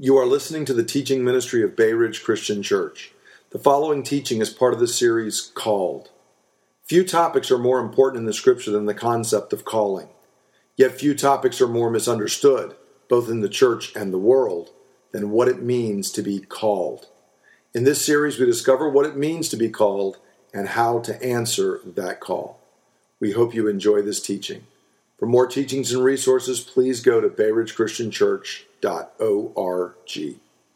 You are listening to the teaching ministry of Bay Ridge Christian Church. The following teaching is part of the series Called. Few topics are more important in the scripture than the concept of calling. Yet few topics are more misunderstood, both in the church and the world, than what it means to be called. In this series, we discover what it means to be called and how to answer that call. We hope you enjoy this teaching. For more teachings and resources, please go to bayridgechristianchurch.org.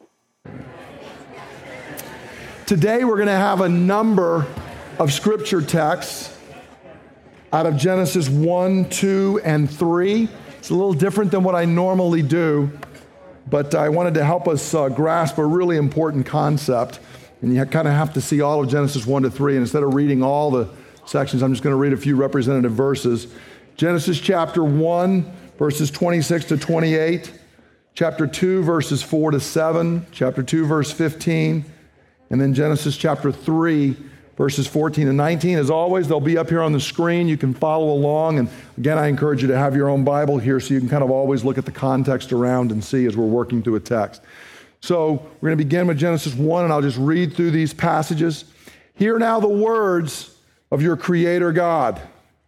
Today we're going to have a number of scripture texts out of Genesis 1, 2, and 3. It's a little different than what I normally do, but I wanted to help us grasp a really important concept. And you kind of have to see all of Genesis 1 to 3. And instead of reading all the sections, I'm just going to read a few representative verses. Genesis chapter 1, verses 26 to 28. Chapter 2, verses 4 to 7. Chapter 2, verse 15. And then Genesis chapter 3, verses 14 and 19. As always, they'll be up here on the screen. You can follow along. And again, I encourage you to have your own Bible here so you can kind of always look at the context around and see as we're working through a text. So we're going to begin with Genesis 1, and I'll just read through these passages. Hear now the words of your Creator God.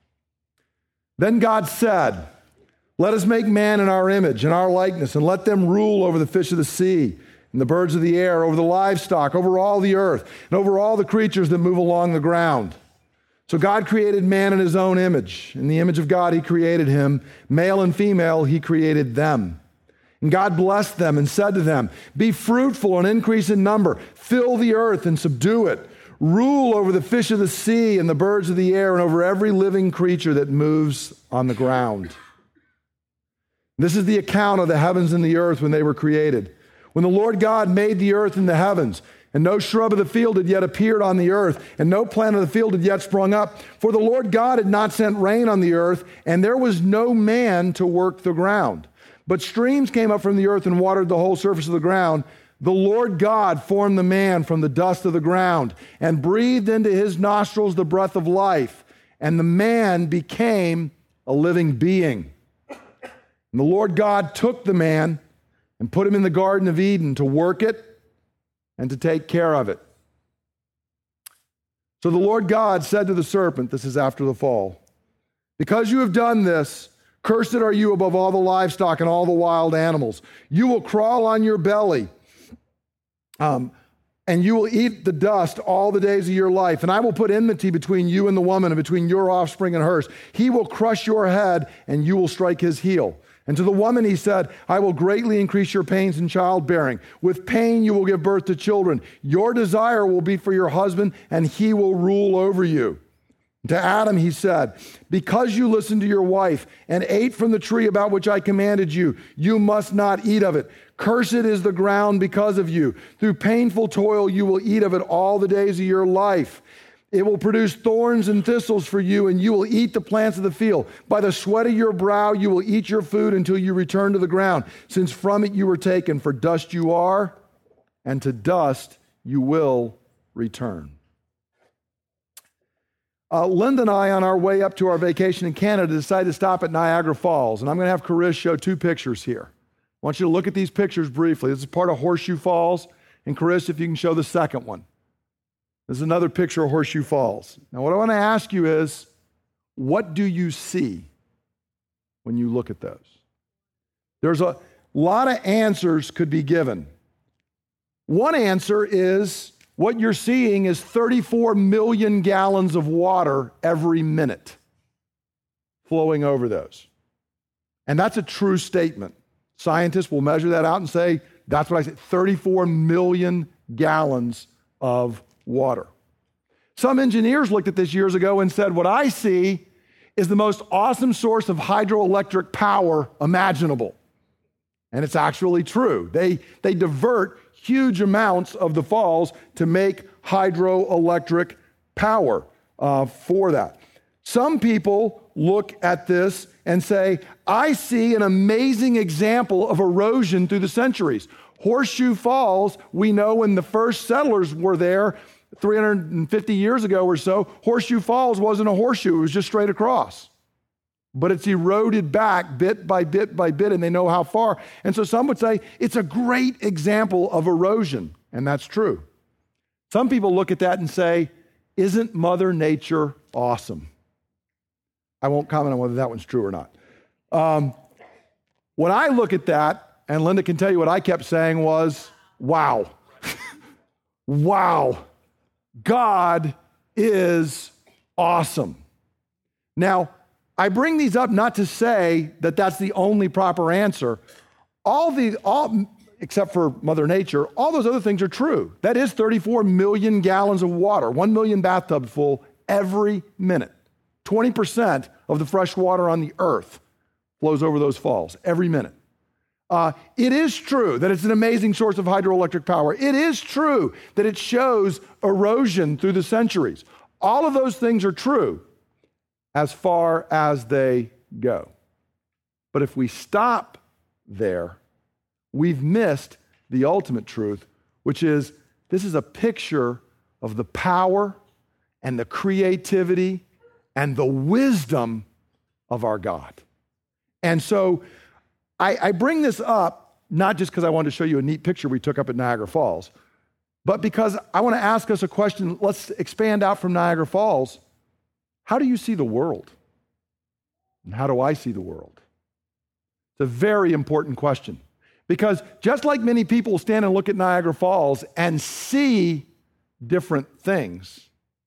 Then God said, "Let us make man in our image, in our likeness, and let them rule over the fish of the sea, and the birds of the air, over the livestock, over all the earth, and over all the creatures that move along the ground." So God created man in his own image. In the image of God he created him. Male and female he created them. And God blessed them and said to them, "Be fruitful and increase in number. Fill the earth and subdue it. Rule over the fish of the sea and the birds of the air and over every living creature that moves on the ground." This is the account of the heavens and the earth when they were created. When the Lord God made the earth and the heavens, and no shrub of the field had yet appeared on the earth, and no plant of the field had yet sprung up, for the Lord God had not sent rain on the earth, and there was no man to work the ground. But streams came up from the earth and watered the whole surface of the ground. The Lord God formed the man from the dust of the ground and breathed into his nostrils the breath of life, and the man became a living being. And the Lord God took the man and put him in the Garden of Eden to work it and to take care of it. So the Lord God said to the serpent, this is after the fall, "Because you have done this, cursed are you above all the livestock and all the wild animals. You will crawl on your belly, and you will eat the dust all the days of your life. And I will put enmity between you and the woman, and between your offspring and hers. He will crush your head, and you will strike his heel." And to the woman he said, "I will greatly increase your pains in childbearing. With pain you will give birth to children. Your desire will be for your husband, and he will rule over you." To Adam he said, "Because you listened to your wife and ate from the tree about which I commanded you, you must not eat of it. Cursed is the ground because of you. Through painful toil you will eat of it all the days of your life. It will produce thorns and thistles for you, and you will eat the plants of the field. By the sweat of your brow you will eat your food until you return to the ground, since from it you were taken. For dust you are, and to dust you will return." Linda and I, on our way up to our vacation in Canada, decided to stop at Niagara Falls. And I'm going to have Chris show two pictures here. I want you to look at these pictures briefly. This is part of Horseshoe Falls. And Chris, if you can show the second one. This is another picture of Horseshoe Falls. Now, what I want to ask you is, what do you see when you look at those? There's a lot of answers could be given. One answer is, what you're seeing is 34 million gallons of water every minute flowing over those. And that's a true statement. Scientists will measure that out and say, that's what I said, 34 million gallons of water. Some engineers looked at this years ago and said, what I see is the most awesome source of hydroelectric power imaginable. And it's actually true. They divert huge amounts of the falls to make hydroelectric power for that. Some people look at this and say, I see an amazing example of erosion through the centuries. Horseshoe Falls, we know when the first settlers were there 350 years ago or so, Horseshoe Falls wasn't a horseshoe, it was just straight across. but it's eroded back bit by bit by bit, and they know how far. And so some would say it's a great example of erosion, and that's true. Some people look at that and say, isn't Mother Nature awesome? I won't comment on whether that one's true or not. When I look at that, and Linda can tell you what I kept saying was, wow. Wow. God is awesome. Now, I bring these up not to say that that's the only proper answer. All except for Mother Nature, all those other things are true. That is 34 million gallons of water, 1 million bathtubs full every minute. 20% of the fresh water on the earth flows over those falls every minute. It is true that it's an amazing source of hydroelectric power. It is true that it shows erosion through the centuries. All of those things are true as far as they go. But if we stop there, we've missed the ultimate truth, which is this is a picture of the power and the creativity and the wisdom of our God. And so I bring this up not just because I wanted to show you a neat picture we took up at Niagara Falls, but because I want to ask us a question. Let's expand out from Niagara Falls. How do you see the world? And how do I see the world? It's a very important question. Because just like many people stand and look at Niagara Falls and see different things,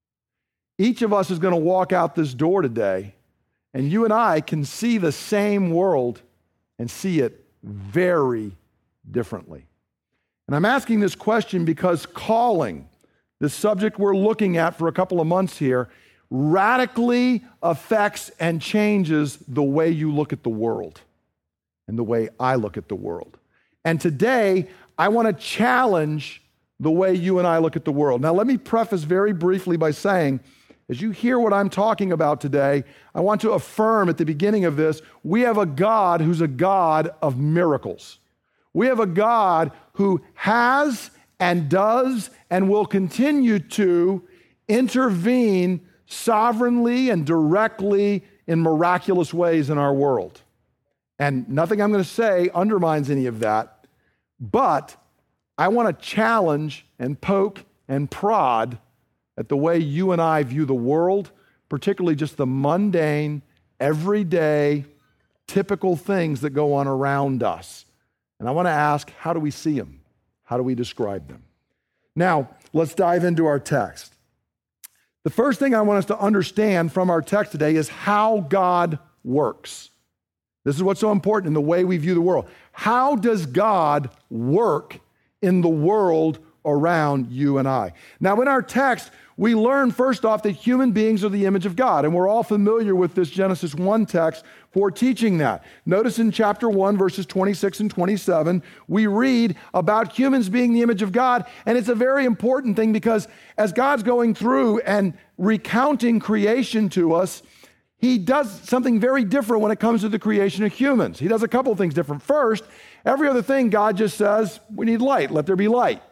each of us is going to walk out this door today, and you and I can see the same world and see it very differently. And I'm asking this question because calling, the subject we're looking at for a couple of months here, radically affects and changes the way you look at the world and the way I look at the world. And today, I want to challenge the way you and I look at the world. Now, let me preface very briefly by saying, as you hear what I'm talking about today, I want to affirm at the beginning of this, we have a God who's a God of miracles. We have a God who has and does and will continue to intervene sovereignly and directly in miraculous ways in our world. And nothing I'm going to say undermines any of that, but I want to challenge and poke and prod at the way you and I view the world, particularly just the mundane, everyday, typical things that go on around us. And I want to ask, how do we see them? How do we describe them? Now, let's dive into our text. The first thing I want us to understand from our text today is how God works. This is what's so important in the way we view the world. How does God work in the world around you and I? Now, in our text, we learn first off that human beings are the image of God, and we're all familiar with this Genesis 1 text for teaching that. Notice in chapter 1, verses 26 and 27, we read about humans being the image of God, and it's a very important thing because as God's going through and recounting creation to us, he does something very different when it comes to the creation of humans. He does a couple of things different. First, every other thing, God just says, we need light, let there be light.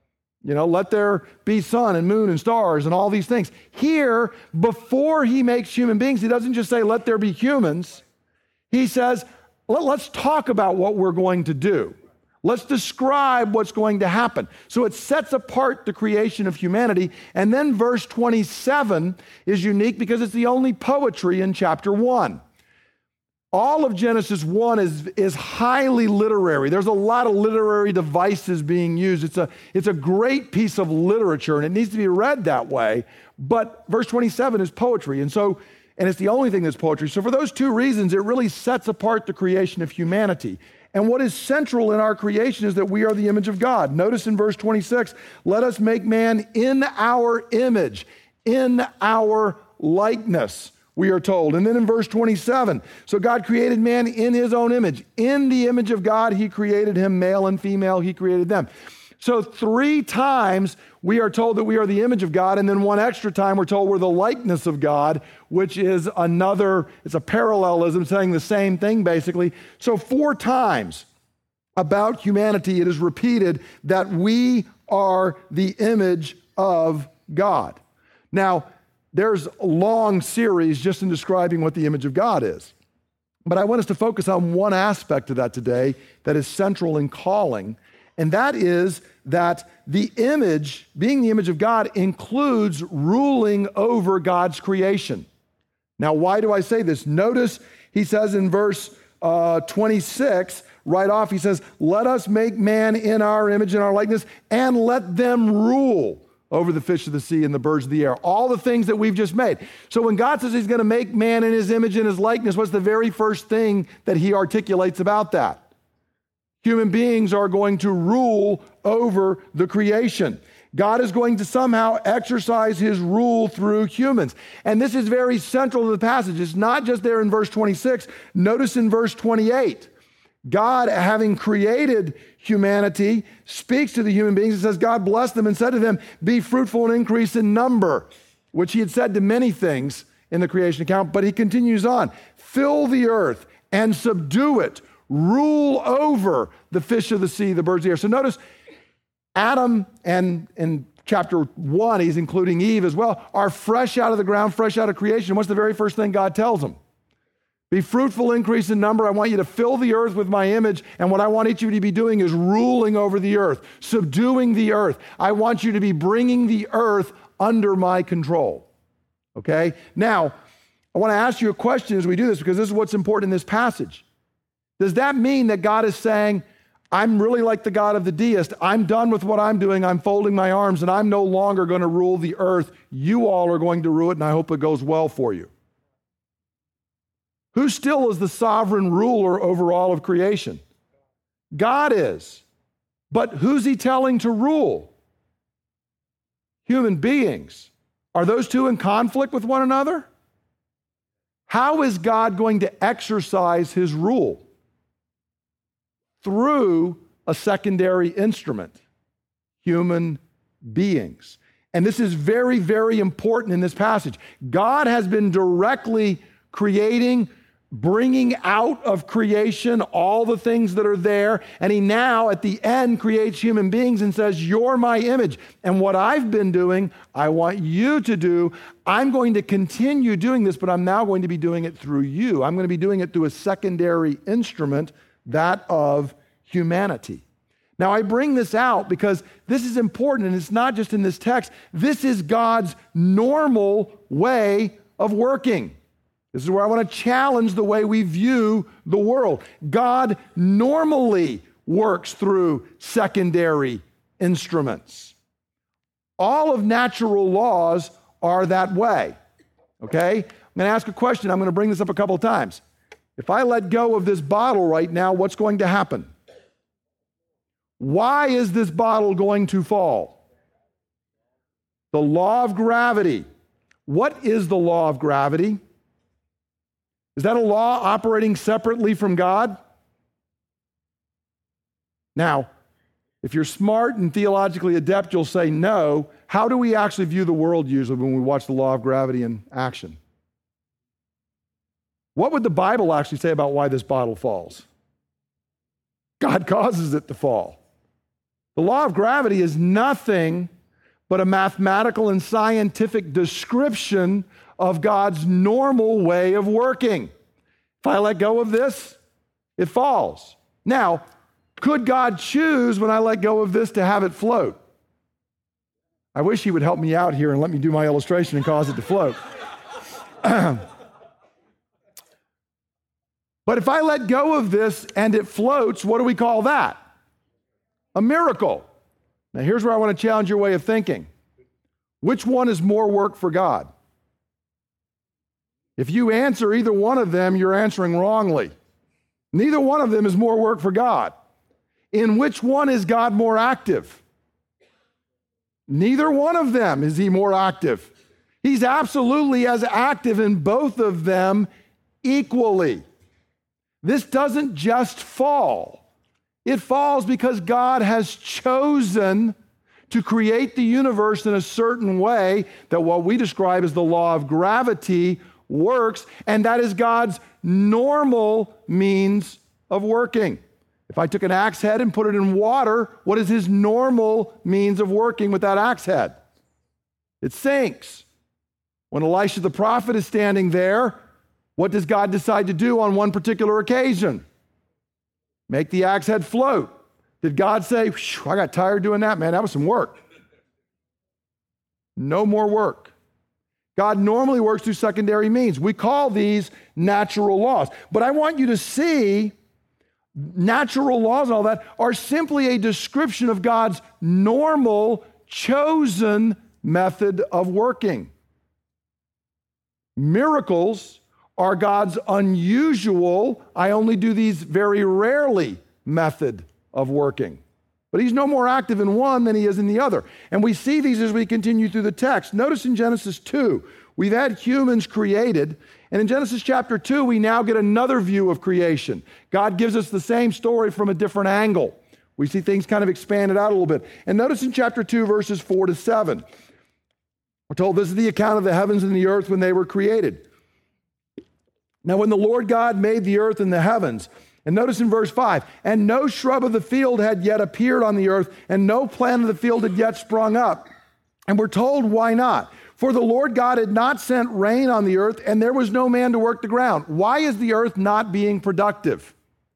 Let there be sun and moon and stars and all these things. Here, before he makes human beings, he doesn't just say, let there be humans. He says, let's talk about what we're going to do. Let's describe what's going to happen. So it sets apart the creation of humanity. And then verse 27 is unique because it's the only poetry in chapter 1. All of Genesis 1 is highly literary. There's a lot of literary devices being used. It's a great piece of literature, and it needs to be read that way. But verse 27 is poetry, and it's the only thing that's poetry. So for those two reasons, it really sets apart the creation of humanity. And what is central in our creation is that we are the image of God. Notice in verse 26, let us make man in our image, in our likeness, we are told. And then in verse 27, so God created man in his own image. In the image of God, he created him, male and female, he created them. So 3 times we are told that we are the image of God, and then 1 extra time we're told we're the likeness of God, which is it's a parallelism saying the same thing basically. So 4 times about humanity it is repeated that we are the image of God. Now, there's a long series just in describing what the image of God is. But I want us to focus on one aspect of that today that is central in calling, and that is that the image, being the image of God, includes ruling over God's creation. Now, why do I say this? Notice he says in verse 26, right off, he says, let us make man in our image and our likeness, and let them rule over the fish of the sea and the birds of the air. All the things that we've just made. So when God says he's going to make man in his image and his likeness, what's the very first thing that he articulates about that? Human beings are going to rule over the creation. God is going to somehow exercise his rule through humans. And this is very central to the passage. It's not just there in verse 26. Notice in verse 28. God, having created humanity, speaks to the human beings and says, God blessed them and said to them, be fruitful and increase in number, which he had said to many things in the creation account. But he continues on, fill the earth and subdue it, rule over the fish of the sea, the birds of the air. So notice Adam, and in chapter 1, he's including Eve as well, are fresh out of the ground, fresh out of creation. What's the very first thing God tells them? Be fruitful, increase in number. I want you to fill the earth with my image. And what I want each of you to be doing is ruling over the earth, subduing the earth. I want you to be bringing the earth under my control. Okay? Now, I want to ask you a question as we do this, because this is what's important in this passage. Does that mean that God is saying, I'm really like the God of the deist. I'm done with what I'm doing. I'm folding my arms, and I'm no longer going to rule the earth. You all are going to rule it, and I hope it goes well for you. Who still is the sovereign ruler over all of creation? God is. But who's he telling to rule? Human beings. Are those two in conflict with one another? How is God going to exercise his rule? Through a secondary instrument, human beings. And this is very, very important in this passage. God has been directly creating, bringing out of creation all the things that are there, and he now at the end creates human beings and says, you're my image, and what I've been doing, I want you to do. I'm going to continue doing this, but I'm now going to be doing it through you. I'm going to be doing it through a secondary instrument, that of humanity. Now, I bring this out because this is important, and it's not just in this text. This is God's normal way of working. This is where I want to challenge the way we view the world. God normally works through secondary instruments. All of natural laws are that way. Okay? I'm going to ask a question. I'm going to bring this up a couple of times. If I let go of this bottle right now, what's going to happen? Why is this bottle going to fall? The law of gravity. What is the law of gravity? Is that a law operating separately from God? Now, if you're smart and theologically adept, you'll say no. How do we actually view the world usually when we watch the law of gravity in action? What would the Bible actually say about why this bottle falls? God causes it to fall. The law of gravity is nothing but a mathematical and scientific description of God's normal way of working. If I let go of this, it falls. Now, could God choose when I let go of this to have it float? I wish he would help me out here and let me do my illustration and cause it to float. But if I let go of this and it floats, what do we call that? A miracle. Now, here's where I want to challenge your way of thinking. Which one is more work for God? If you answer either one of them, you're answering wrongly. Neither one of them is more work for God. In which one is God more active? Neither one of them is he more active. He's absolutely as active in both of them equally. This doesn't just fall. It falls because God has chosen to create the universe in a certain way that what we describe as the law of gravity works, and that is God's normal means of working. If I took an axe head and put it in water, what is his normal means of working with that axe head? It sinks. When Elisha the prophet is standing there, What does God decide to do on one particular occasion? Make the axe head float. Did God say, I got tired doing that, man, that was some work? No more work. God normally works through secondary means. We call these natural laws. But I want you to see natural laws and all that are simply a description of God's normal, chosen method of working. Miracles are God's unusual, I only do these very rarely method of working. But he's no more active in one than he is in the other. And we see these as we continue through the text. Notice in Genesis 2, we've had humans created. And in Genesis chapter 2, we now get another view of creation. God gives us the same story from a different angle. We see things kind of expanded out a little bit. And notice in chapter 2, verses 4 to 7, we're told this is the account of the heavens and the earth when they were created. Now, when the Lord God made the earth and the heavens, and notice in verse 5, and no shrub of the field had yet appeared on the earth, and no plant of the field had yet sprung up. And we're told why not. For the Lord God had not sent rain on the earth, and there was no man to work the ground. Why is the earth not being productive?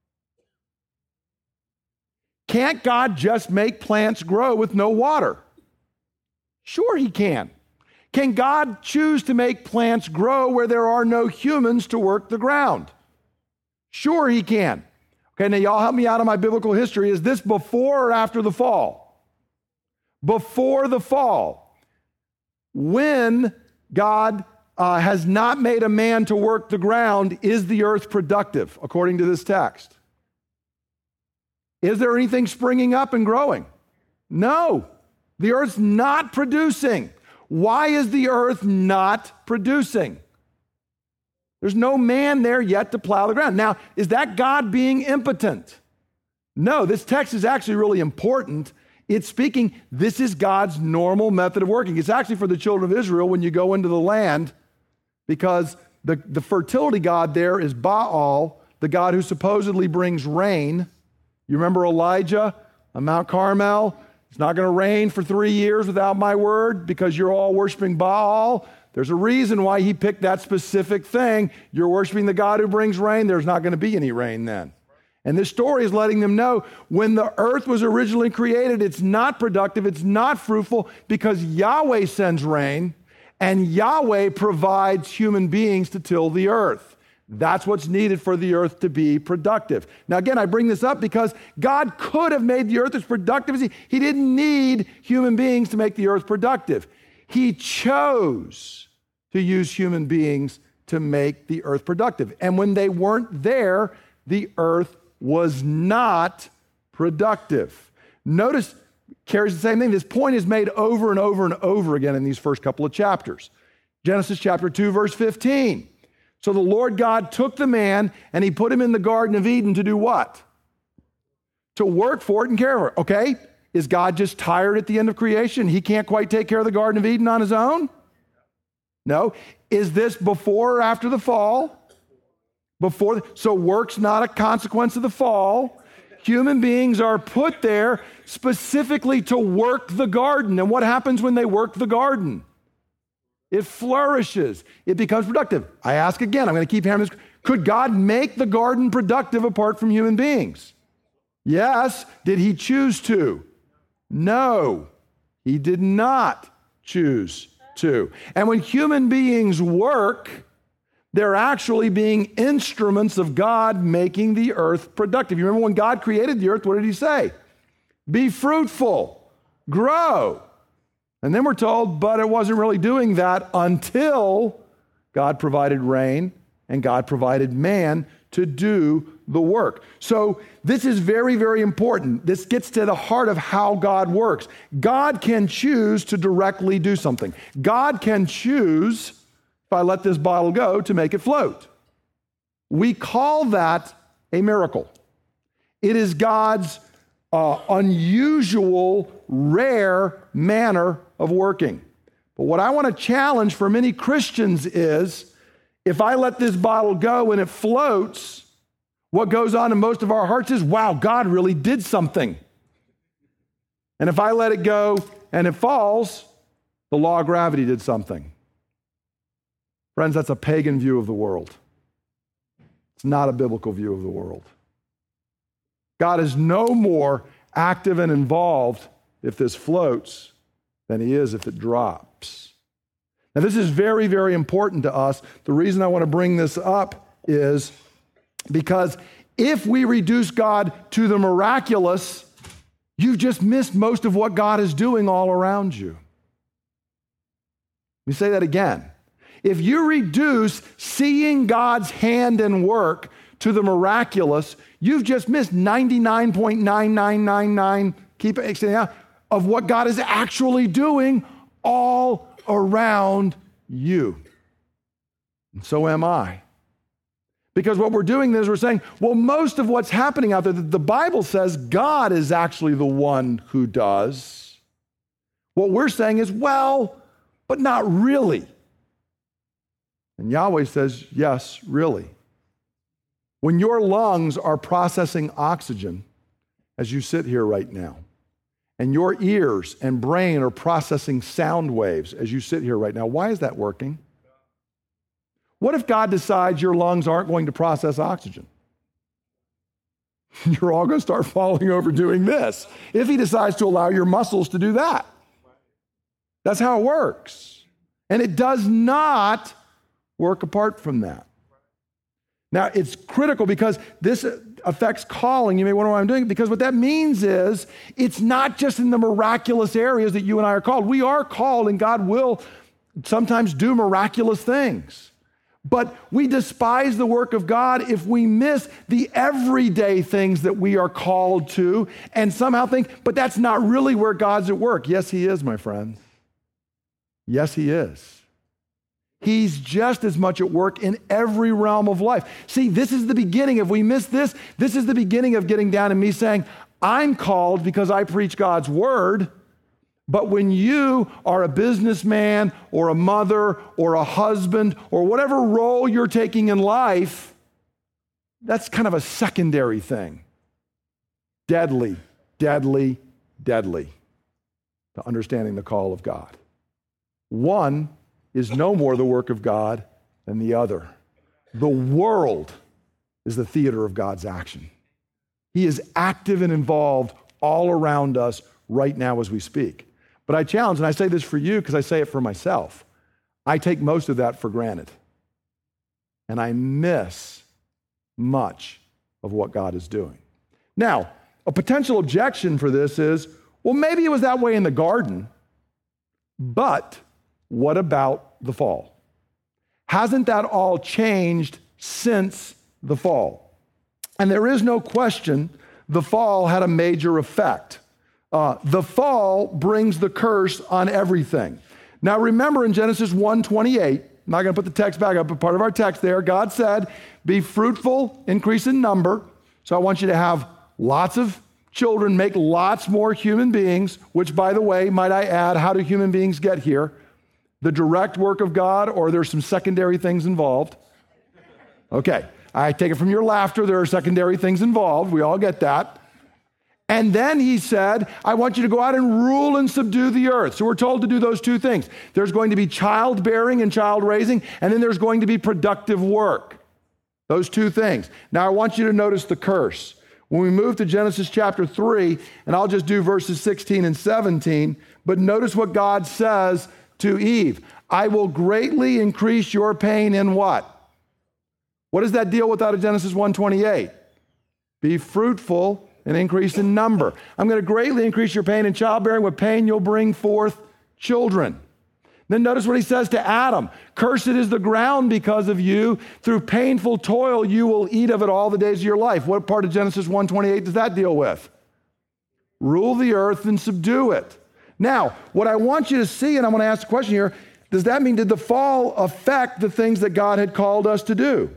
Can't God just make plants grow with no water? Sure he can. Can God choose to make plants grow where there are no humans to work the ground? Sure he can. Okay, now y'all help me out on my biblical history. Is this before or after the fall? Before the fall. When God has not made a man to work the ground, is the earth productive, according to this text? Is there anything springing up and growing? No. The earth's not producing. Why is the earth not producing? There's no man there yet to plow the ground. Now, is that God being impotent? No, this text is actually really important. It's speaking, this is God's normal method of working. It's actually for the children of Israel when you go into the land, because the fertility god there is Baal, the god who supposedly brings rain. You remember Elijah on Mount Carmel? It's not going to rain for 3 years without my word because you're all worshiping Baal. There's a reason why he picked that specific thing. You're worshiping the God who brings rain. There's not going to be any rain then. And this story is letting them know when the earth was originally created, it's not productive, it's not fruitful because Yahweh sends rain and Yahweh provides human beings to till the earth. That's what's needed for the earth to be productive. Now, again, I bring this up because God could have made the earth as productive as he didn't need human beings to make the earth productive. He chose to use human beings to make the earth productive. And when they weren't there, the earth was not productive. Notice, carries the same thing. This point is made over and over and over again in these first couple of chapters. Genesis chapter 2, verse 15. So the Lord God took the man and he put him in the Garden of Eden to do what? To work for it and care for it. Okay, is God just tired at the end of creation? He can't quite take care of the Garden of Eden on his own? No. Is this before or after the fall? Before. So work's not a consequence of the fall. Human beings are put there specifically to work the garden. And what happens when they work the garden? It flourishes. It becomes productive. I ask again, I'm going to keep hammering this. Could God make the garden productive apart from human beings? Yes. Did he choose to? No, he did not choose to. And when human beings work, they're actually being instruments of God making the earth productive. You remember when God created the earth, what did he say? Be fruitful, grow. And then we're told, but it wasn't really doing that until God provided rain and God provided man to do the work. So this is very, very important. This gets to the heart of how God works. God can choose to directly do something. God can choose, if I let this bottle go, to make it float. We call that a miracle. It is God's unusual, rare manner of working. But what I want to challenge for many Christians is, if I let this bottle go and it floats, what goes on in most of our hearts is, wow, God really did something. And if I let it go and it falls, the law of gravity did something. Friends, that's a pagan view of the world. It's not a biblical view of the world. God is no more active and involved if this floats than he is if it drops. Now, this is very, very important to us. The reason I want to bring this up is because if we reduce God to the miraculous, you've just missed most of what God is doing all around you. Let me say that again. If you reduce seeing God's hand and work to the miraculous, you've just missed 99.9999, keep it out, of what God is actually doing all around you. And so am I. Because what we're doing is we're saying, well, most of what's happening out there, the Bible says God is actually the one who does. What we're saying is, well, but not really. And Yahweh says, yes, really. When your lungs are processing oxygen, as you sit here right now, and your ears and brain are processing sound waves as you sit here right now, why is that working? What if God decides your lungs aren't going to process oxygen? You're all going to start falling over doing this if he decides to allow your muscles to do that. That's how it works. And it does not work apart from that. Now, it's critical because this affects calling. You may wonder why I'm doing it, because what that means is it's not just in the miraculous areas that you and I are called. We are called, and God will sometimes do miraculous things. But we despise the work of God if we miss the everyday things that we are called to and somehow think, but that's not really where God's at work. Yes, he is, my friends. Yes, he is. He's just as much at work in every realm of life. See, this is the beginning. If we miss this, this is the beginning of getting down and me saying, I'm called because I preach God's word. But when you are a businessman or a mother or a husband or whatever role you're taking in life, that's kind of a secondary thing. Deadly, deadly, deadly to understanding the call of God. One is no more the work of God than the other. The world is the theater of God's action. He is active and involved all around us right now as we speak. But I challenge, and I say this for you because I say it for myself, I take most of that for granted. And I miss much of what God is doing. Now, a potential objection for this is, well, maybe it was that way in the garden, but what about the fall? Hasn't that all changed since the fall? And there is no question the fall had a major effect. The fall brings the curse on everything. Now remember in Genesis 1:28, I'm not going to put the text back up, but part of our text there, God said, be fruitful, increase in number. So I want you to have lots of children, make lots more human beings, which by the way, might I add, how do human beings get here? The direct work of God, or there's some secondary things involved? Okay, I take it from your laughter, there are secondary things involved. We all get that. And then he said, I want you to go out and rule and subdue the earth. So we're told to do those two things. There's going to be childbearing and child raising, and then there's going to be productive work. Those two things. Now I want you to notice the curse. When we move to Genesis chapter 3, and I'll just do verses 16 and 17, but notice what God says to Eve. I will greatly increase your pain in what? What does that deal with out of Genesis 1:28? Be fruitful and increase in number. I'm going to greatly increase your pain in childbearing. With pain, you'll bring forth children. Then notice what he says to Adam. Cursed is the ground because of you. Through painful toil, you will eat of it all the days of your life. What part of Genesis 1:28 does that deal with? Rule the earth and subdue it. Now, what I want you to see, and I'm going to ask the question here, does that mean did the fall affect the things that God had called us to do?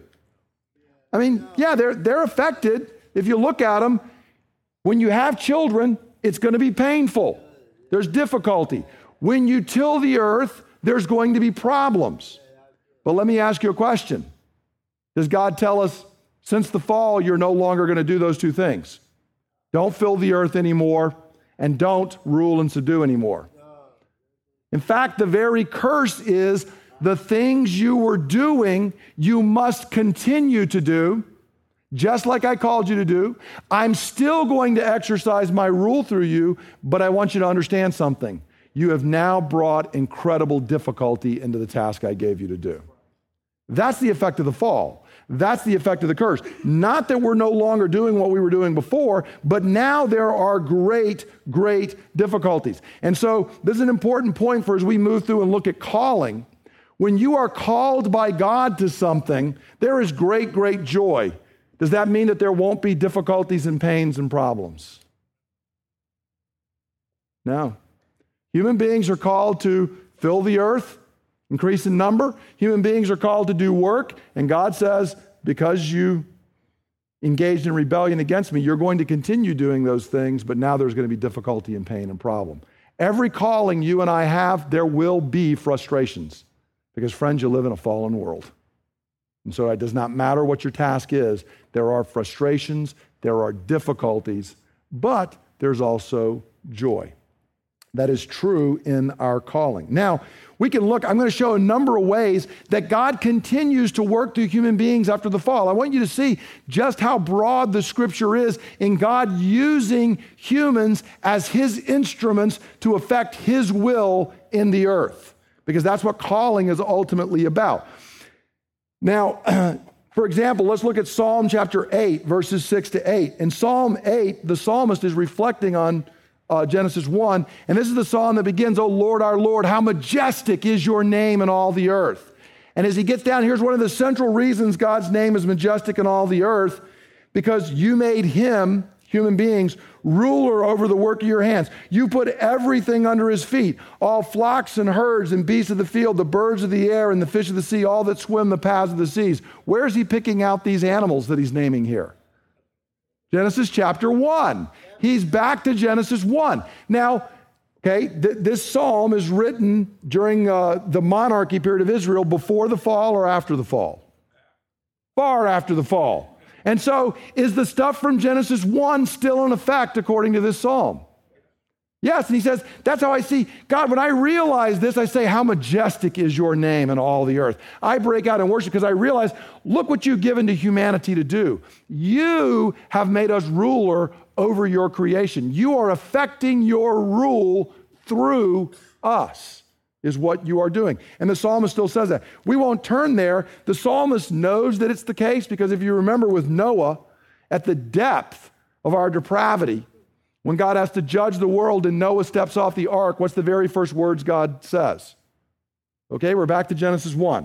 I mean, yeah, they're affected. If you look at them, when you have children, it's going to be painful. There's difficulty. When you till the earth, there's going to be problems. But let me ask you a question. Does God tell us, since the fall, you're no longer going to do those two things? Don't fill the earth anymore, and don't rule and subdue anymore. In fact, the very curse is the things you were doing, you must continue to do, just like I called you to do. I'm still going to exercise my rule through you, but I want you to understand something. You have now brought incredible difficulty into the task I gave you to do. That's the effect of the fall. That's the effect of the curse. Not that we're no longer doing what we were doing before, but now there are great, great difficulties. And so this is an important point for as we move through and look at calling. When you are called by God to something, there is great, great joy. Does that mean that there won't be difficulties and pains and problems? No. Human beings are called to fill the earth, increase in number. Human beings are called to do work, and God says, because you engaged in rebellion against me, you're going to continue doing those things, but now there's going to be difficulty and pain and problem. Every calling you and I have, there will be frustrations, because friends, you live in a fallen world. And so it does not matter what your task is, there are frustrations, there are difficulties, but there's also joy. That is true in our calling. Now, we can look, I'm going to show a number of ways that God continues to work through human beings after the fall. I want you to see just how broad the scripture is in God using humans as his instruments to affect his will in the earth, because that's what calling is ultimately about. Now, for example, let's look at Psalm chapter 8, verses 6 to 8. In Psalm 8, the psalmist is reflecting on Genesis 1, and this is the psalm that begins, "O Lord, our Lord, how majestic is your name in all the earth." And as he gets down, here's one of the central reasons God's name is majestic in all the earth, because you made him, human beings, ruler over the work of your hands. You put everything under his feet, all flocks and herds and beasts of the field, the birds of the air and the fish of the sea, all that swim the paths of the seas. Where is he picking out these animals that he's naming here? Genesis chapter 1. He's back to Genesis 1. Now, okay, this psalm is written during the monarchy period of Israel, before the fall or after the fall? Far after the fall. And so, is the stuff from Genesis 1 still in effect according to this psalm? Yes, and he says, that's how I see God. When I realize this, I say, how majestic is your name in all the earth. I break out in worship because I realize, look what you've given to humanity to do. You have made us ruler over your creation. You are affecting your rule through us, is what you are doing. And the psalmist still says that. We won't turn there. The psalmist knows that it's the case, because if you remember with Noah, at the depth of our depravity, when God has to judge the world and Noah steps off the ark, what's the very first words God says? Okay, we're back to Genesis 1.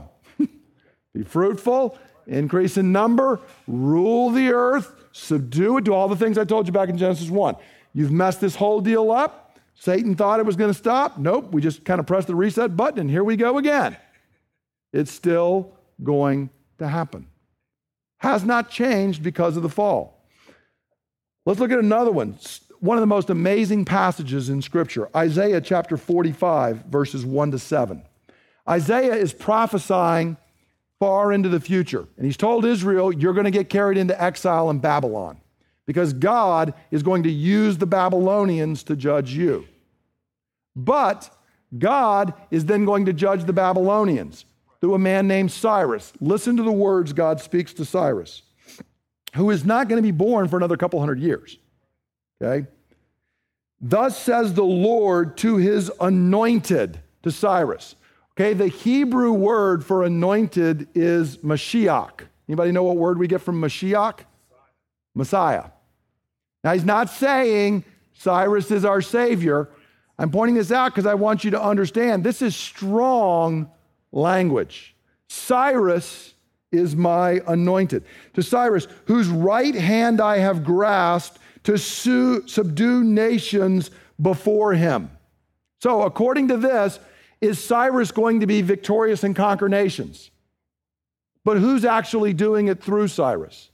Be fruitful, increase in number, rule the earth, subdue it, do all the things I told you back in Genesis 1. You've messed this whole deal up. Satan thought it was going to stop. Nope, we just kind of pressed the reset button and here we go again. It's still going to happen. Has not changed because of the fall. Let's look at another one. One of the most amazing passages in Scripture, Isaiah chapter 45, verses 1 to 7. Isaiah is prophesying far into the future, and he's told Israel, you're going to get carried into exile in Babylon, because God is going to use the Babylonians to judge you. But God is then going to judge the Babylonians through a man named Cyrus. Listen to the words God speaks to Cyrus, who is not going to be born for another couple hundred years. Okay? Thus says the Lord to his anointed, to Cyrus. Okay, the Hebrew word for anointed is Mashiach. Anybody know what word we get from Mashiach? Messiah. Now, he's not saying Cyrus is our Savior. I'm pointing this out because I want you to understand this is strong language. Cyrus is my anointed. To Cyrus, whose right hand I have grasped, to subdue nations before him. So according to this, is Cyrus going to be victorious and conquer nations? But who's actually doing it through Cyrus?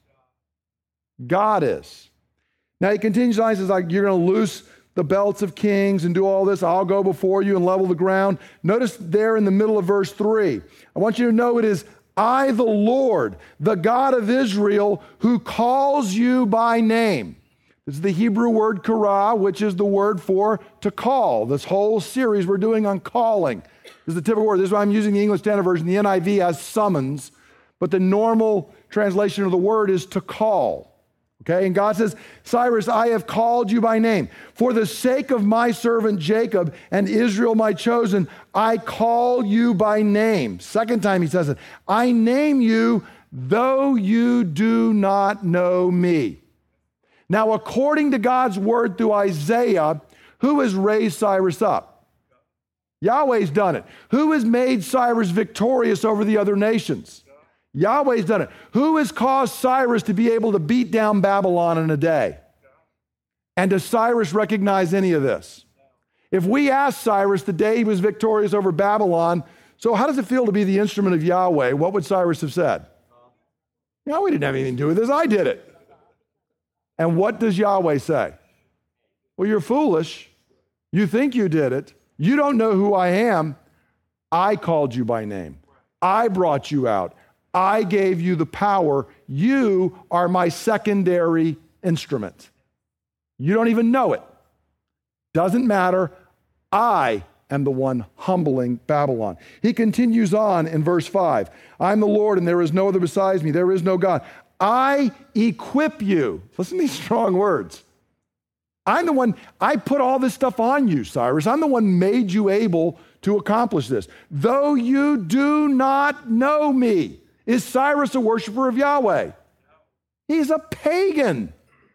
God is. Now he continues on, he says, like, you're going to loose the belts of kings and do all this. I'll go before you and level the ground. Notice there in the middle of verse 3, I want you to know it is I, the Lord, the God of Israel, who calls you by name. This is the Hebrew word kara, which is the word for to call. This whole series we're doing on calling. This is the typical word. This is why I'm using the English Standard Version, the NIV, as summons. But the normal translation of the word is to call. Okay, and God says, Cyrus, I have called you by name. For the sake of my servant Jacob and Israel my chosen, I call you by name. Second time he says it. I name you, though you do not know me. Now, according to God's word through Isaiah, who has raised Cyrus up? Yahweh's done it. Who has made Cyrus victorious over the other nations? Yahweh's done it. Who has caused Cyrus to be able to beat down Babylon in a day? And does Cyrus recognize any of this? If we asked Cyrus the day he was victorious over Babylon, so how does it feel to be the instrument of Yahweh? What would Cyrus have said? Yahweh didn't have anything to do with this. I did it. And what does Yahweh say? Well, you're foolish. You think you did it. You don't know who I am. I called you by name. I brought you out. I gave you the power. You are my secondary instrument. You don't even know it. Doesn't matter. I am the one humbling Babylon. He continues on in verse 5. I'm the Lord and there is no other besides me. There is no God. I equip you. Listen to these strong words. I'm the one, I put all this stuff on you, Cyrus. I'm the one made you able to accomplish this. Though you do not know me. Is Cyrus a worshiper of Yahweh? He's a pagan.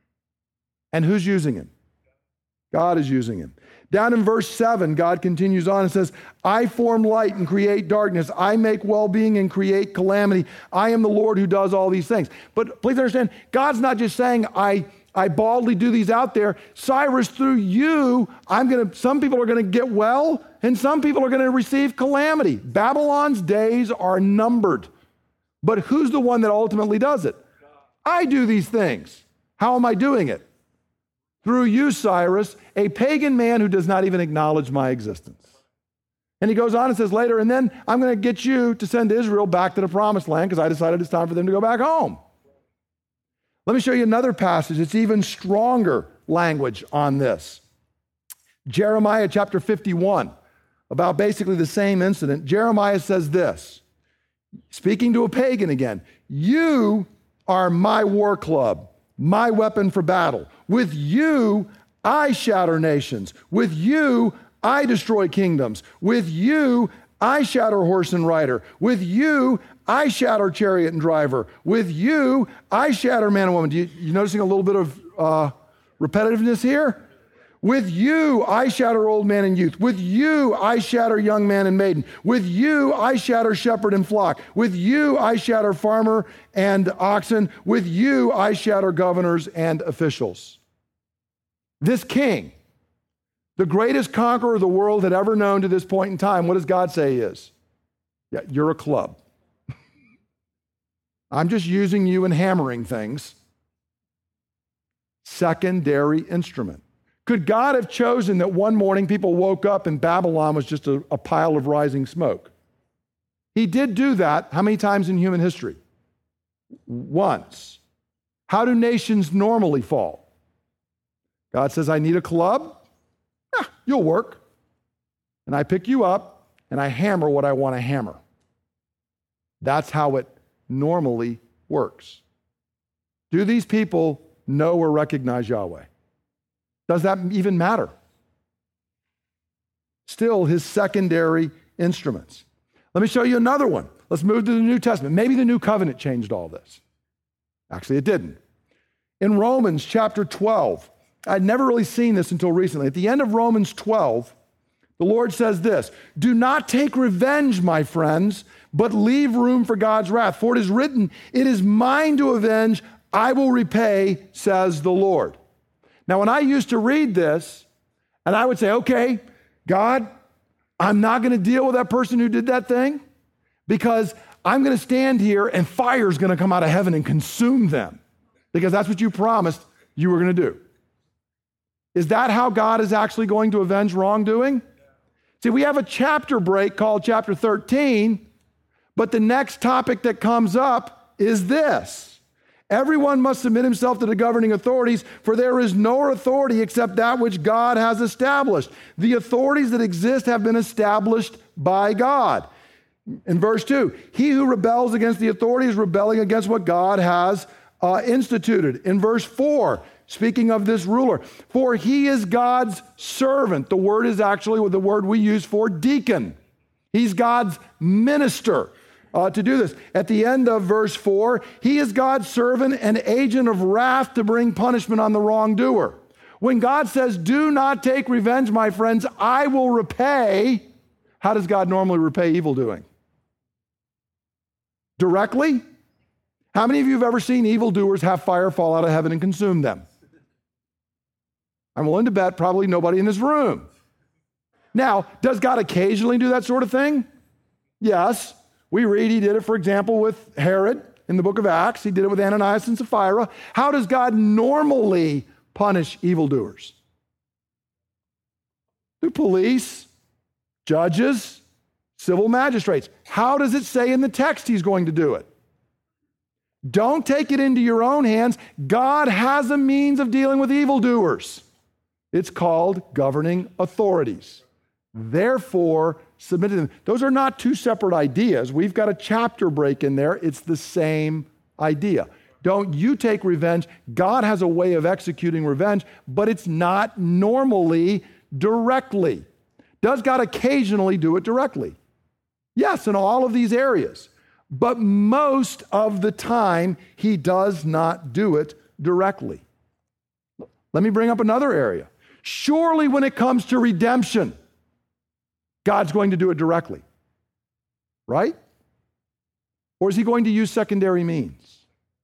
And who's using him? God is using him. Down in verse 7, God continues on and says, I form light and create darkness. I make well-being and create calamity. I am the Lord who does all these things. But please understand, God's not just saying, I baldly do these out there. Cyrus, through you, some people are going to get well, and some people are going to receive calamity. Babylon's days are numbered. But who's the one that ultimately does it? I do these things. How am I doing it? Through you, Cyrus, a pagan man who does not even acknowledge my existence. And he goes on and says later, and then I'm going to get you to send Israel back to the promised land because I decided it's time for them to go back home. Let me show you another passage. It's even stronger language on this. Jeremiah chapter 51, about basically the same incident. Jeremiah says this, speaking to a pagan again, you are my war club, my weapon for battle. With you, I shatter nations. With you, I destroy kingdoms. With you, I shatter horse and rider. With you, I shatter chariot and driver. With you, I shatter man and woman. You noticing a little bit of repetitiveness here? With you, I shatter old man and youth. With you, I shatter young man and maiden. With you, I shatter shepherd and flock. With you, I shatter farmer and oxen. With you, I shatter governors and officials. This king, the greatest conqueror the world had ever known to this point in time, what does God say he is? Yeah, you're a club. I'm just using you and hammering things. Secondary instrument. Could God have chosen that one morning people woke up and Babylon was just a pile of rising smoke? He did do that. How many times in human history? Once. How do nations normally fall? God says, I need a club. You'll work. And I pick you up and I hammer what I want to hammer. That's how it normally works. Do these people know or recognize Yahweh? Does that even matter? Still, his secondary instruments. Let me show you another one. Let's move to the New Testament. Maybe the New Covenant changed all this. Actually, it didn't. In Romans chapter 12, I'd never really seen this until recently. At the end of Romans 12, the Lord says this, do not take revenge, my friends, but leave room for God's wrath. For it is written, it is mine to avenge, I will repay, says the Lord. Now, when I used to read this, and I would say, okay, God, I'm not going to deal with that person who did that thing because I'm going to stand here and fire is going to come out of heaven and consume them because that's what you promised you were going to do. Is that how God is actually going to avenge wrongdoing? See, we have a chapter break called chapter 13, but the next topic that comes up is this. Everyone must submit himself to the governing authorities, for there is no authority except that which God has established. The authorities that exist have been established by God. In verse 2, he who rebels against the authority is rebelling against what God has instituted. In verse 4, speaking of this ruler, for he is God's servant. The word is actually the word we use for deacon. He's God's minister to do this. At the end of verse 4, he is God's servant and agent of wrath to bring punishment on the wrongdoer. When God says, do not take revenge, my friends, I will repay, how does God normally repay evil doing? Directly? How many of you have ever seen evildoers have fire fall out of heaven and consume them? I'm willing to bet probably nobody in this room. Now, does God occasionally do that sort of thing? Yes. We read he did it, for example, with Herod in the book of Acts. He did it with Ananias and Sapphira. How does God normally punish evildoers? Through police, judges, civil magistrates. How does it say in the text he's going to do it? Don't take it into your own hands. God has a means of dealing with evildoers. It's called governing authorities. Therefore, submit to them. Those are not two separate ideas. We've got a chapter break in there. It's the same idea. Don't you take revenge. God has a way of executing revenge, but it's not normally directly. Does God occasionally do it directly? Yes, in all of these areas. But most of the time, he does not do it directly. Let me bring up another area. Surely when it comes to redemption, God's going to do it directly, right? Or is he going to use secondary means?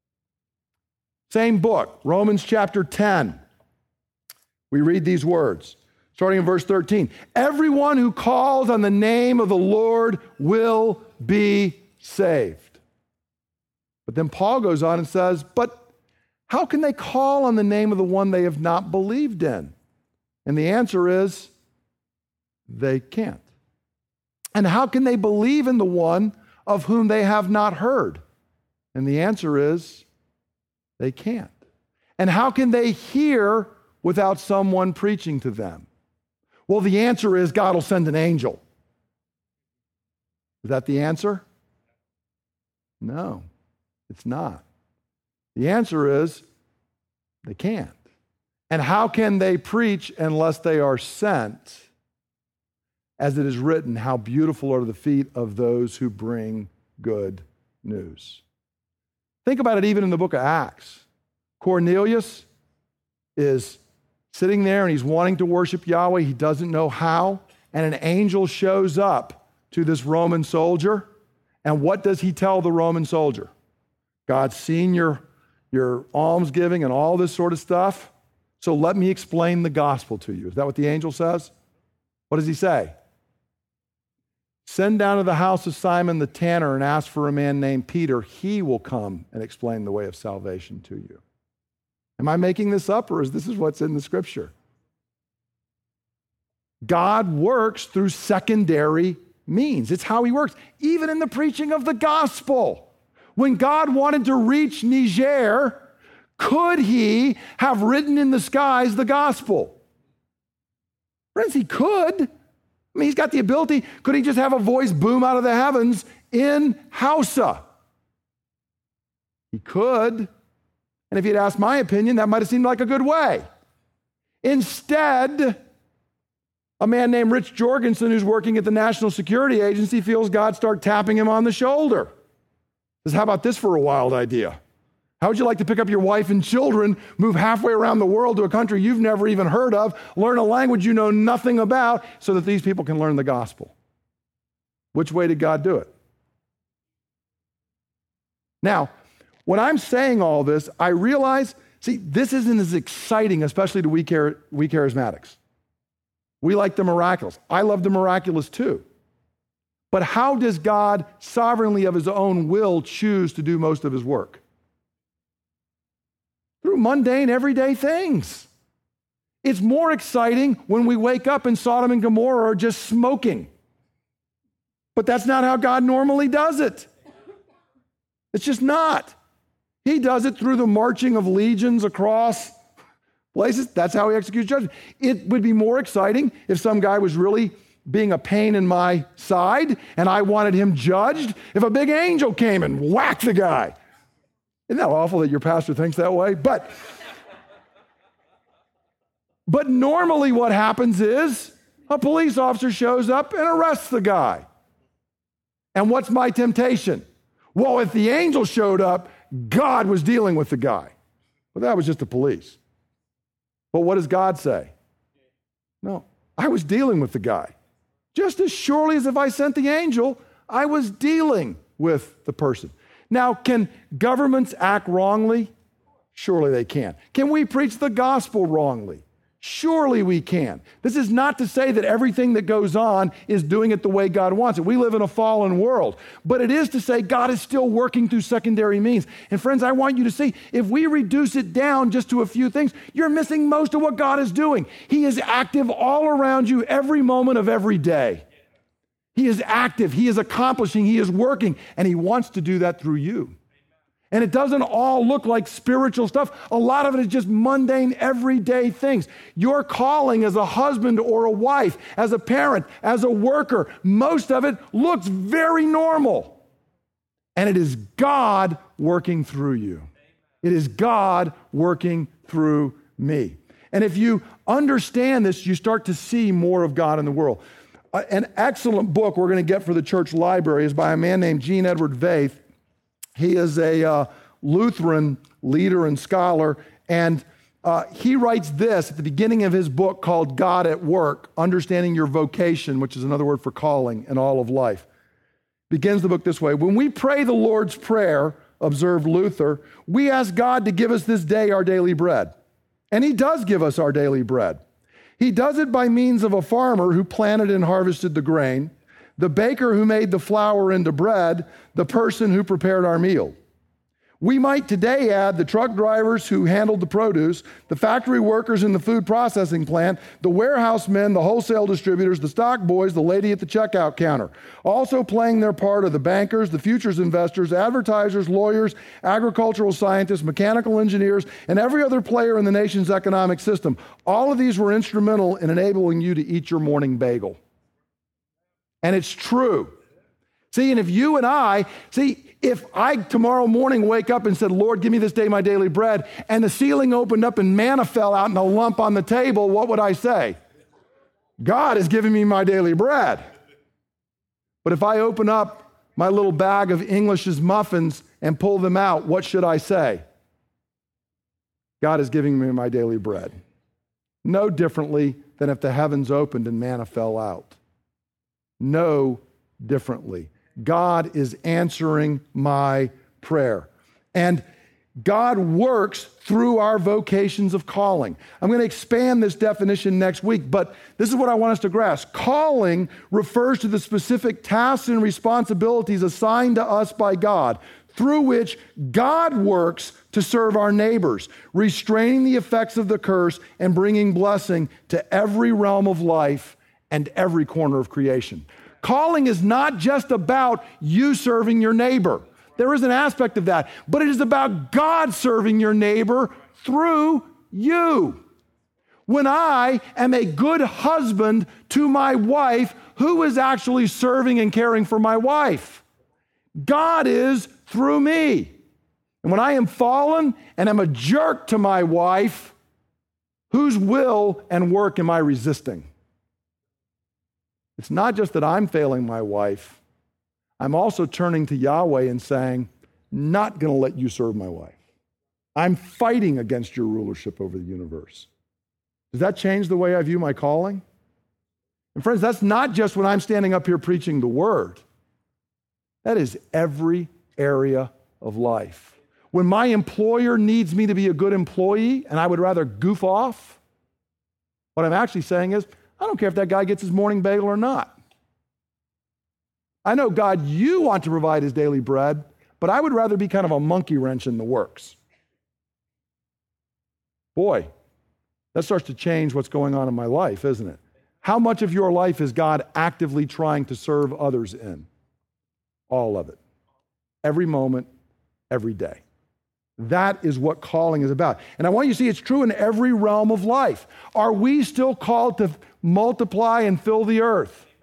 Same book, Romans chapter 10. We read these words, starting in verse 13. Everyone who calls on the name of the Lord will be saved. But then Paul goes on and says, but how can they call on the name of the one they have not believed in? And the answer is, they can't. And how can they believe in the one of whom they have not heard? And the answer is, they can't. And how can they hear without someone preaching to them? Well, the answer is God will send an angel. Is that the answer? No, it's not. The answer is they can't. And how can they preach unless they are sent? As it is written, how beautiful are the feet of those who bring good news. Think about it even in the book of Acts. Cornelius is sitting there and he's wanting to worship Yahweh. He doesn't know how. And an angel shows up to this Roman soldier. And what does he tell the Roman soldier? God's seen your almsgiving and all this sort of stuff. So let me explain the gospel to you. Is that what the angel says? What does he say? Send down to the house of Simon the tanner and ask for a man named Peter. He will come and explain the way of salvation to you. Am I making this up, or is this what's in the scripture? God works through secondary means. It's how he works. Even in the preaching of the gospel. When God wanted to reach Niger, could he have written in the skies the gospel? Friends, he could. I mean, he's got the ability. Could he just have a voice boom out of the heavens in Hausa? He could. And if you'd asked my opinion, that might have seemed like a good way. Instead, a man named Rich Jorgensen, who's working at the National Security Agency, feels God start tapping him on the shoulder. Says, how about this for a wild idea? How would you like to pick up your wife and children, move halfway around the world to a country you've never even heard of, learn a language you know nothing about, so that these people can learn the gospel? Which way did God do it? Now, when I'm saying all this, I realize, see, this isn't as exciting, especially to we charismatics. We like the miraculous. I love the miraculous too. But how does God sovereignly of his own will choose to do most of his work? Through mundane, everyday things. It's more exciting when we wake up and Sodom and Gomorrah are just smoking. But that's not how God normally does it. It's just not. He does it through the marching of legions across places. That's how he executes judgment. It would be more exciting if some guy was really being a pain in my side and I wanted him judged, if a big angel came and whacked the guy. Isn't that awful that your pastor thinks that way? But normally what happens is a police officer shows up and arrests the guy. And what's my temptation? Well, if the angel showed up, God was dealing with the guy. Well, that was just the police. But what does God say? No, I was dealing with the guy. Just as surely as if I sent the angel, I was dealing with the person. Now, can governments act wrongly? Surely they can. Can we preach the gospel wrongly? Surely we can. This is not to say that everything that goes on is doing it the way God wants it. We live in a fallen world. But it is to say God is still working through secondary means. And friends, I want you to see, if we reduce it down just to a few things, you're missing most of what God is doing. He is active all around you every moment of every day. He is active, he is accomplishing, he is working, and he wants to do that through you. And it doesn't all look like spiritual stuff. A lot of it is just mundane, everyday things. Your calling as a husband or a wife, as a parent, as a worker, most of it looks very normal. And it is God working through you. It is God working through me. And if you understand this, you start to see more of God in the world. An excellent book we're going to get for the church library is by a man named Gene Edward Veith. He is a Lutheran leader and scholar, and he writes this at the beginning of his book called God at Work, Understanding Your Vocation, which is another word for calling in all of life. Begins the book this way: when we pray the Lord's Prayer, observed Luther, we ask God to give us this day our daily bread. And he does give us our daily bread. He does it by means of a farmer who planted and harvested the grain, the baker who made the flour into bread, the person who prepared our meal. We might today add the truck drivers who handled the produce, the factory workers in the food processing plant, the warehouse men, the wholesale distributors, the stock boys, the lady at the checkout counter. Also playing their part are the bankers, the futures investors, advertisers, lawyers, agricultural scientists, mechanical engineers, and every other player in the nation's economic system. All of these were instrumental in enabling you to eat your morning bagel. And it's true. See, and if I tomorrow morning wake up and said, Lord, give me this day my daily bread, and the ceiling opened up and manna fell out in a lump on the table, what would I say? God is giving me my daily bread. But if I open up my little bag of English's muffins and pull them out, what should I say? God is giving me my daily bread. No differently than if the heavens opened and manna fell out. No differently. God is answering my prayer. And God works through our vocations of calling. I'm going to expand this definition next week, but this is what I want us to grasp. Calling refers to the specific tasks and responsibilities assigned to us by God, through which God works to serve our neighbors, restraining the effects of the curse and bringing blessing to every realm of life and every corner of creation. Calling is not just about you serving your neighbor. There is an aspect of that, but it is about God serving your neighbor through you. When I am a good husband to my wife, who is actually serving and caring for my wife? God is through me. And when I am fallen and am a jerk to my wife, whose will and work am I resisting? It's not just that I'm failing my wife. I'm also turning to Yahweh and saying, not going to let you serve my wife. I'm fighting against your rulership over the universe. Does that change the way I view my calling? And friends, that's not just when I'm standing up here preaching the word. That is every area of life. When my employer needs me to be a good employee and I would rather goof off, what I'm actually saying is, I don't care if that guy gets his morning bagel or not. I know, God, you want to provide his daily bread, but I would rather be kind of a monkey wrench in the works. Boy, that starts to change what's going on in my life, isn't it? How much of your life is God actively trying to serve others in? All of it. Every moment, every day. That is what calling is about. And I want you to see it's true in every realm of life. Are we still called to multiply and fill the earth?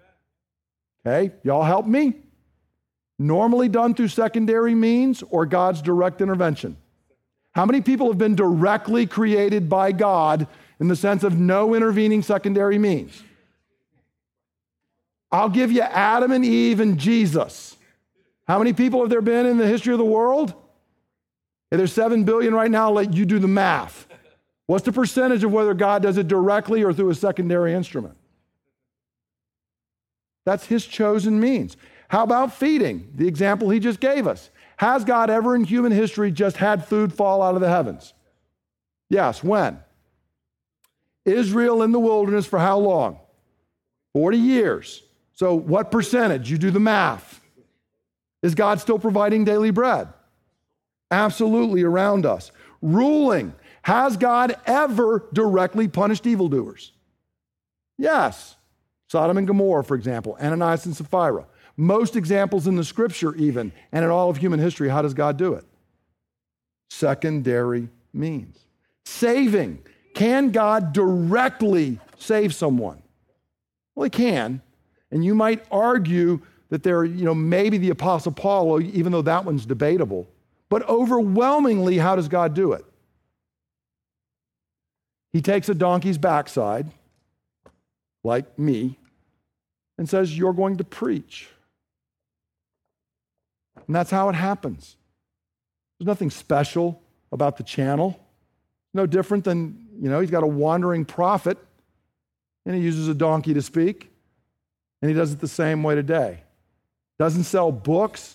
Okay, y'all help me? Normally done through secondary means or God's direct intervention? How many people have been directly created by God in the sense of no intervening secondary means? I'll give you Adam and Eve and Jesus. How many people have there been in the history of the world? Hey, there's 7 billion right now. I'll let you do the math. What's the percentage of whether God does it directly or through a secondary instrument? That's his chosen means. How about feeding? The example he just gave us. Has God ever in human history just had food fall out of the heavens? Yes. When? Israel in the wilderness for how long? 40 years. So what percentage? You do the math. Is God still providing daily bread? Absolutely around us. Ruling. Has God ever directly punished evildoers? Yes. Sodom and Gomorrah, for example, Ananias and Sapphira. Most examples in the scripture even, and in all of human history, how does God do it? Secondary means. Saving. Can God directly save someone? Well, he can. And you might argue that maybe the Apostle Paul, even though that one's debatable. But overwhelmingly, how does God do it? He takes a donkey's backside, like me, and says, you're going to preach. And that's how it happens. There's nothing special about the channel. No different than, he's got a wandering prophet, and he uses a donkey to speak, and he does it the same way today. Doesn't sell books,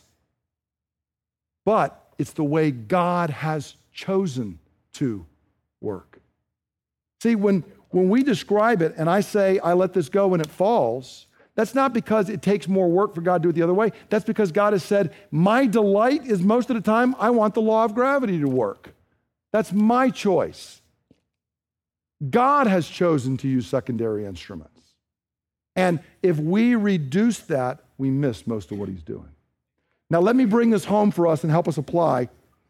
but it's the way God has chosen to work. See, when we describe it and I say, I let this go when it falls, that's not because it takes more work for God to do it the other way. That's because God has said, my delight is most of the time, I want the law of gravity to work. That's my choice. God has chosen to use secondary instruments. And if we reduce that, we miss most of what he's doing. Now, let me bring this home for us and help us apply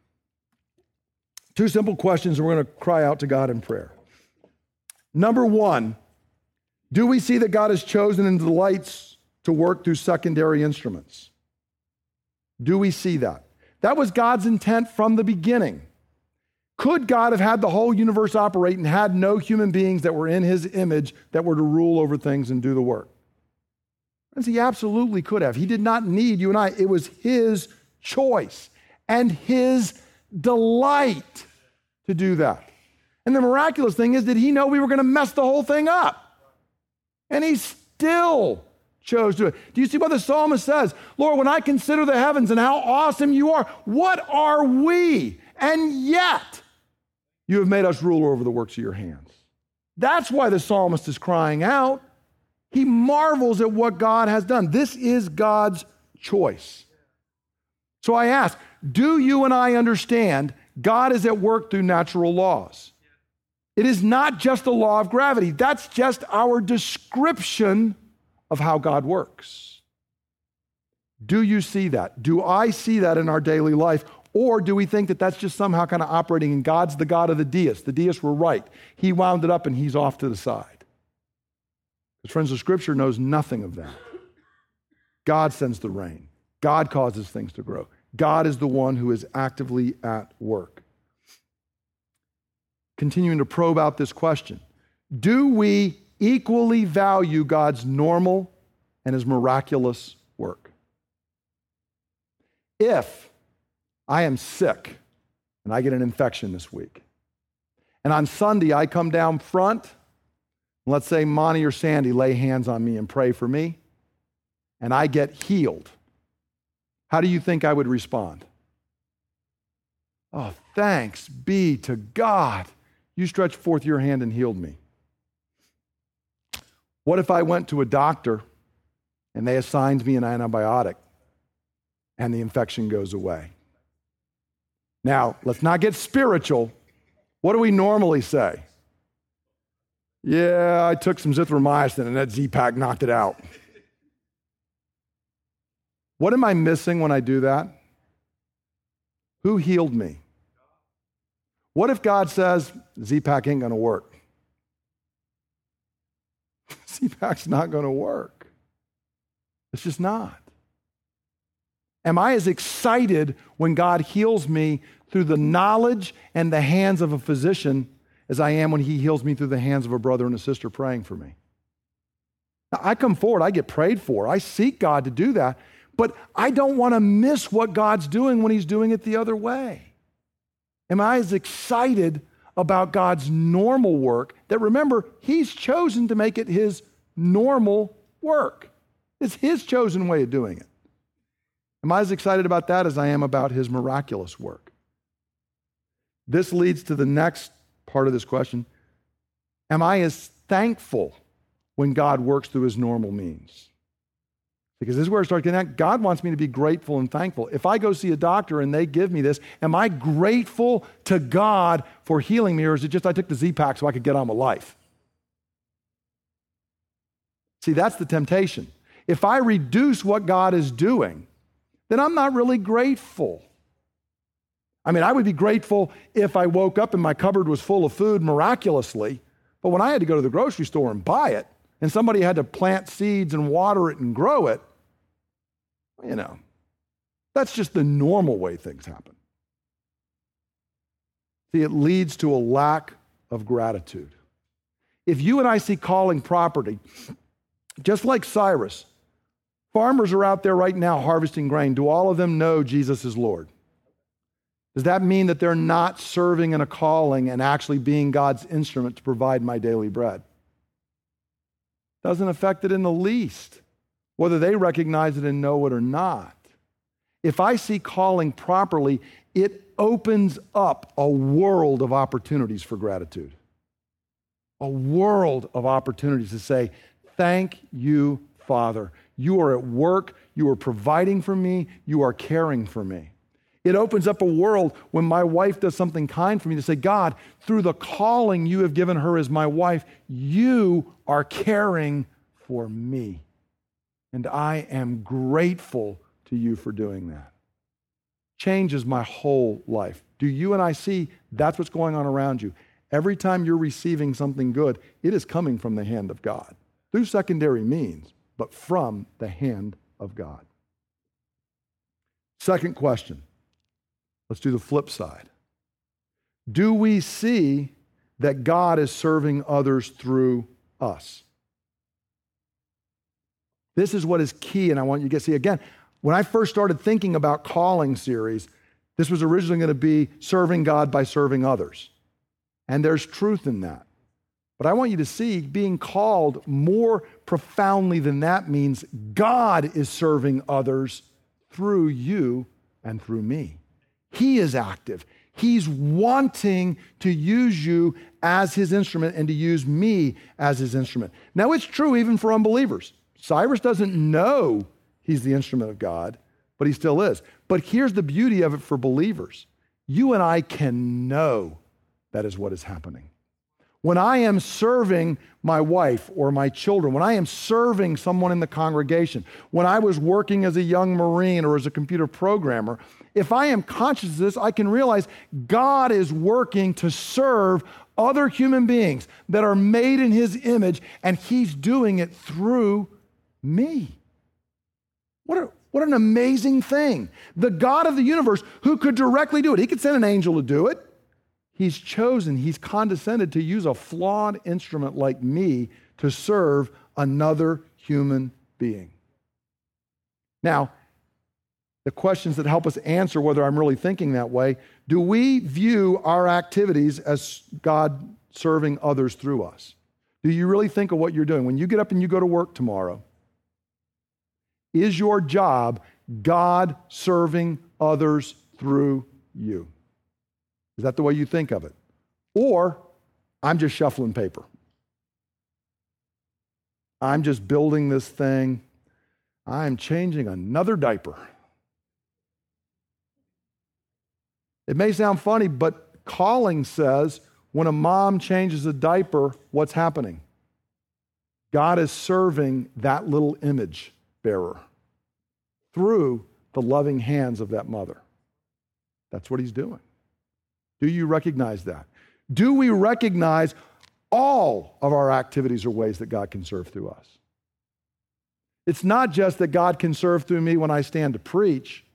2 simple questions, and we're going to cry out to God in prayer. Number 1, do we see that God has chosen and delights to work through secondary instruments? Do we see that? That was God's intent from the beginning. Could God have had the whole universe operate and had no human beings that were in his image that were to rule over things and do the work? Yes, he absolutely could have. He did not need you and I. It was his choice and his delight to do that. And the miraculous thing is that he knew we were going to mess the whole thing up. And he still chose to do it. Do you see what the psalmist says? Lord, when I consider the heavens and how awesome you are, what are we? And yet, you have made us ruler over the works of your hands. That's why the psalmist is crying out. He marvels at what God has done. This is God's choice. So I ask, do you and I understand God is at work through natural laws? It is not just the law of gravity. That's just our description of how God works. Do you see that? Do I see that in our daily life? Or do we think that that's just somehow kind of operating and God's the God of the deists? The deists were right. He wound it up and he's off to the side. Because friends, the scripture knows nothing of that. God sends the rain. God causes things to grow. God is the one who is actively at work. Continuing to probe out this question, do we equally value God's normal and his miraculous work? If I am sick and I get an infection this week, and on Sunday I come down front, and let's say Monty or Sandy lay hands on me and pray for me, and I get healed, how do you think I would respond? Oh, thanks be to God. You stretched forth your hand and healed me. What if I went to a doctor and they assigned me an antibiotic and the infection goes away? Now, let's not get spiritual. What do we normally say? Yeah, I took some zithromycin and that Z-Pak knocked it out. What am I missing when I do that? Who healed me? What if God says, Z-Pak ain't going to work? Z-Pak's not going to work. It's just not. Am I as excited when God heals me through the knowledge and the hands of a physician as I am when he heals me through the hands of a brother and a sister praying for me? Now, I come forward, I get prayed for, I seek God to do that, but I don't want to miss what God's doing when he's doing it the other way. Am I as excited about God's normal work that, remember, he's chosen to make it his normal work? It's his chosen way of doing it. Am I as excited about that as I am about his miraculous work? This leads to the next part of this question. Am I as thankful when God works through his normal means? Because this is where it starts getting at. God wants me to be grateful and thankful. If I go see a doctor and they give me this, am I grateful to God for healing me, or is it just I took the Z-Pack so I could get on with life? See, that's the temptation. If I reduce what God is doing, then I'm not really grateful. I mean, I would be grateful if I woke up and my cupboard was full of food miraculously, but when I had to go to the grocery store and buy it, and somebody had to plant seeds and water it and grow it, that's just the normal way things happen. See, it leads to a lack of gratitude. If you and I see calling property, just like Cyrus, farmers are out there right now harvesting grain. Do all of them know Jesus is Lord? Does that mean that they're not serving in a calling and actually being God's instrument to provide my daily bread? Doesn't affect it in the least, whether they recognize it and know it or not. If I see calling properly, it opens up a world of opportunities for gratitude. A world of opportunities to say, thank you, Father. You are at work. You are providing for me. You are caring for me. It opens up a world when my wife does something kind for me to say, God, through the calling you have given her as my wife, you are caring for me. And I am grateful to you for doing that. Changes my whole life. Do you and I see that's what's going on around you? Every time you're receiving something good, it is coming from the hand of God. Through secondary means, but from the hand of God. Second question. Let's do the flip side. Do we see that God is serving others through us? This is what is key, and I want you to see again. When I first started thinking about calling series, this was originally going to be serving God by serving others. And there's truth in that. But I want you to see being called more profoundly than that means God is serving others through you and through me. He is active. He's wanting to use you as his instrument and to use me as his instrument. Now, it's true even for unbelievers. Cyrus doesn't know he's the instrument of God, but he still is. But here's the beauty of it for believers. You and I can know that is what is happening. When I am serving my wife or my children, when I am serving someone in the congregation, when I was working as a young Marine or as a computer programmer, if I am conscious of this, I can realize God is working to serve other human beings that are made in his image, and he's doing it through me. What an amazing thing. The God of the universe who could directly do it. He could send an angel to do it. He's chosen, he's condescended to use a flawed instrument like me to serve another human being. Now, the questions that help us answer whether I'm really thinking that way, do we view our activities as God serving others through us? Do you really think of what you're doing? When you get up and you go to work tomorrow, is your job God serving others through you? Is that the way you think of it? Or I'm just shuffling paper. I'm just building this thing. I'm changing another diaper. It may sound funny, but calling says when a mom changes a diaper, what's happening? God is serving that little image bearer through the loving hands of that mother. That's what he's doing. Do you recognize that? Do we recognize all of our activities are ways that God can serve through us? It's not just that God can serve through me when I stand to preach.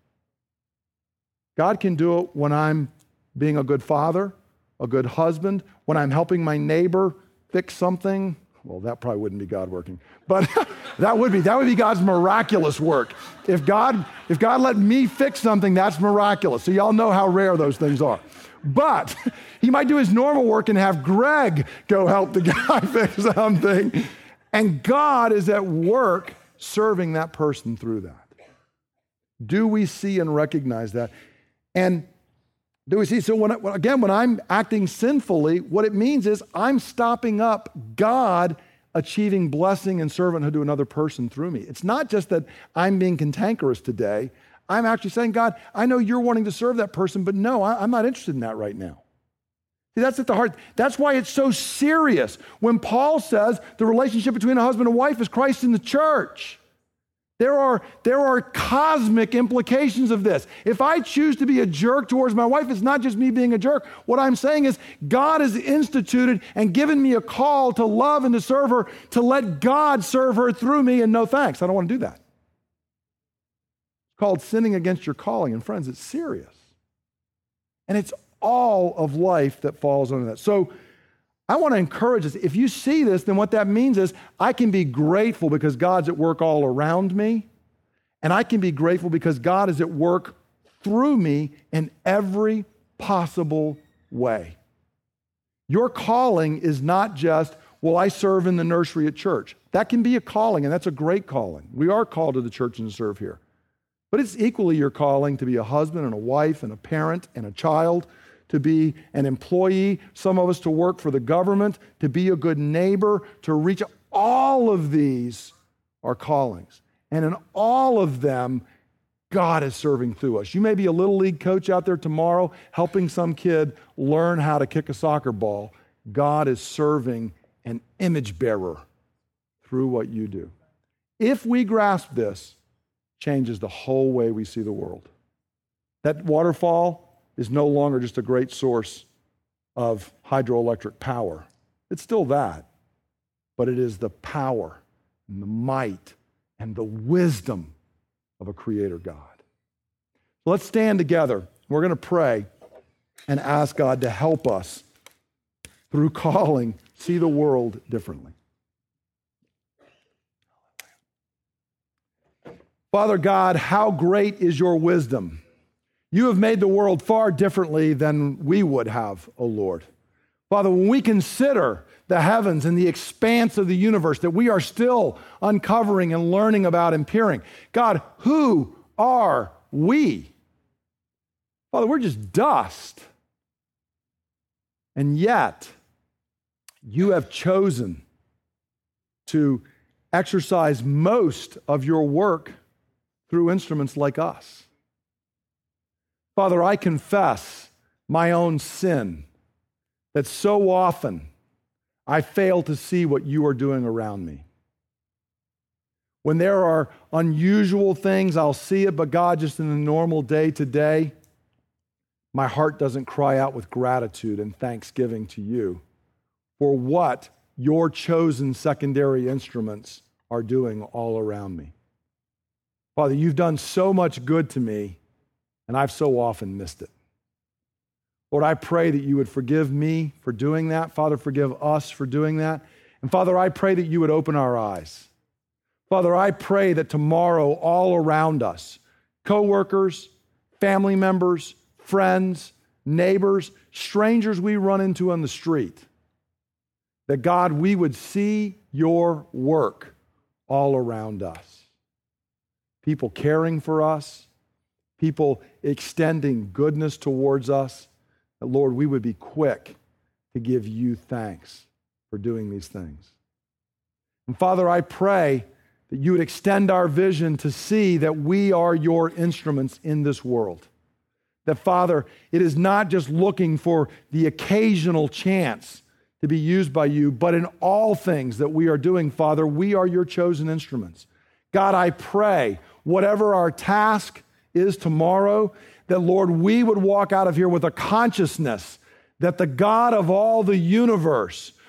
God can do it when I'm being a good father, a good husband, when I'm helping my neighbor fix something. Well, that probably wouldn't be God working, but that would be God's miraculous work. If God let me fix something, that's miraculous. So y'all know how rare those things are. But he might do his normal work and have Greg go help the guy fix something. And God is at work serving that person through that. Do we see and recognize that? And do we see? So when I'm acting sinfully, what it means is I'm stopping up God achieving blessing and servanthood to another person through me. It's not just that I'm being cantankerous today. I'm actually saying, God, I know you're wanting to serve that person, but no, I'm not interested in that right now. See, that's at the heart. That's why it's so serious. When Paul says the relationship between a husband and wife is Christ in the church, there are cosmic implications of this. If I choose to be a jerk towards my wife, it's not just me being a jerk. What I'm saying is God has instituted and given me a call to love and to serve her, to let God serve her through me, and no thanks. I don't want to do that. It's called sinning against your calling. And friends, it's serious. And it's all of life that falls under that. So I want to encourage us. If you see this, then what that means is I can be grateful because God's at work all around me, and I can be grateful because God is at work through me in every possible way. Your calling is not just, well, I serve in the nursery at church. That can be a calling, and that's a great calling. We are called to the church and to serve here. But it's equally your calling to be a husband and a wife and a parent and a child, to be an employee, some of us to work for the government, to be a good neighbor, to reach. All of these are callings. And in all of them, God is serving through us. You may be a little league coach out there tomorrow helping some kid learn how to kick a soccer ball. God is serving an image bearer through what you do. If we grasp this, changes the whole way we see the world. That waterfall is no longer just a great source of hydroelectric power. It's still that, but it is the power and the might and the wisdom of a creator God. So let's stand together. We're going to pray and ask God to help us through calling see the world differently. Father God, how great is your wisdom. You have made the world far differently than we would have, O Lord. Father, when we consider the heavens and the expanse of the universe that we are still uncovering and learning about and peering, God, who are we? Father, we're just dust. And yet, you have chosen to exercise most of your work through instruments like us. Father, I confess my own sin, that so often I fail to see what you are doing around me. When there are unusual things, I'll see it, but God, just in the normal day-to-day, my heart doesn't cry out with gratitude and thanksgiving to you for what your chosen secondary instruments are doing all around me. Father, you've done so much good to me, and I've so often missed it. Lord, I pray that you would forgive me for doing that. Father, forgive us for doing that. And Father, I pray that you would open our eyes. Father, I pray that tomorrow all around us, coworkers, family members, friends, neighbors, strangers we run into on the street, that God, we would see your work all around us. People caring for us, people extending goodness towards us, that, Lord, we would be quick to give you thanks for doing these things. And Father, I pray that you would extend our vision to see that we are your instruments in this world. That, Father, it is not just looking for the occasional chance to be used by you, but in all things that we are doing, Father, we are your chosen instruments. God, I pray, whatever our task is tomorrow, that, Lord, we would walk out of here with a consciousness that the God of all the universe,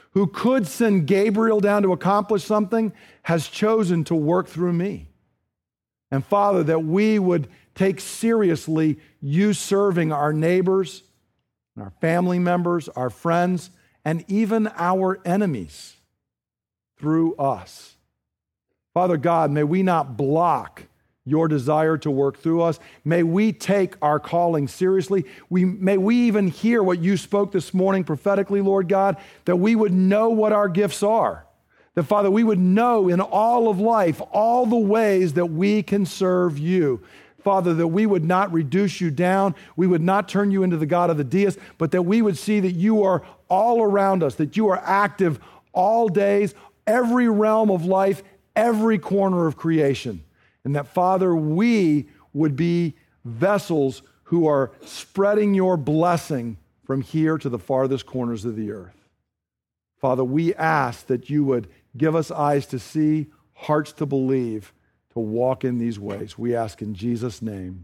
who could send Gabriel down to accomplish something, has chosen to work through me. And Father, that we would take seriously you serving our neighbors, our family members, our friends, and even our enemies through us. Father God, may we not block your desire to work through us. May we take our calling seriously. May we even hear what you spoke this morning prophetically, Lord God, that we would know what our gifts are. That, Father, we would know in all of life all the ways that we can serve you. Father, that we would not reduce you down, we would not turn you into the God of the deists, but that we would see that you are all around us, that you are active all days, every realm of life, every corner of creation. And that, Father, we would be vessels who are spreading your blessing from here to the farthest corners of the earth. Father, we ask that you would give us eyes to see, hearts to believe, to walk in these ways. We ask in Jesus' name.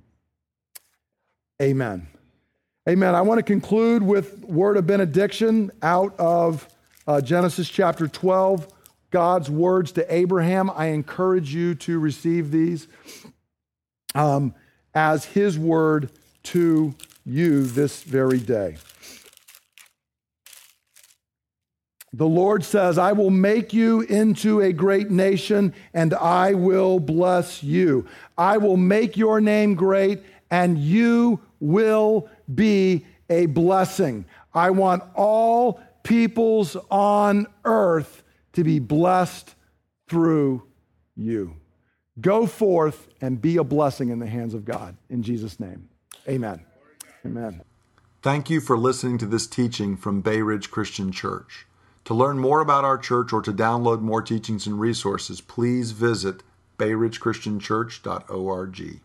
Amen. Amen. I want to conclude with word of benediction out of Genesis chapter 12. God's words to Abraham. I encourage you to receive these as his word to you this very day. The Lord says, I will make you into a great nation, and I will bless you. I will make your name great, and you will be a blessing. I want all peoples on earth to be blessed through you. Go forth and be a blessing in the hands of God. In Jesus' name, amen. Amen. Thank you for listening to this teaching from Bay Ridge Christian Church. To learn more about our church or to download more teachings and resources, please visit bayridgechristianchurch.org.